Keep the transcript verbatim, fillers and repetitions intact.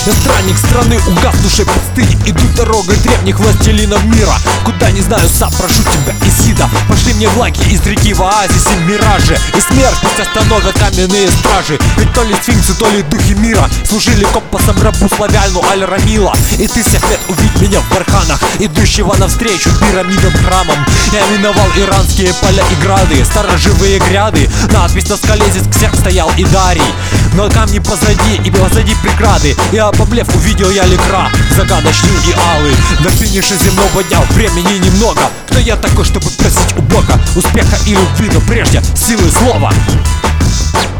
Я странник страны, угаснувшей пустыни. Иду дорогой древних властелинов мира, куда не знаю сам, прошу тебя, Исида. Пошли мне влаги из реки в оазисе миражи, и смерть пусть остановят каменные стражи. Ведь то ли сфинксы, то ли духи мира служили компасом рабу славяну Аль-Рамила. И ты всех лет увидь меня в барханах, идущего навстречу пирамидам храмам. Я миновал иранские поля и грады, сторожевые гряды. Надпись на скале, здесь ксерк стоял и Дарий. Но камни позади и позади преграды. И обомлев увидел я лекра, загадочный и алый. На финише земного дня времени немного. Кто я такой, чтобы просить у Бога успеха и любви, но прежде силы слова?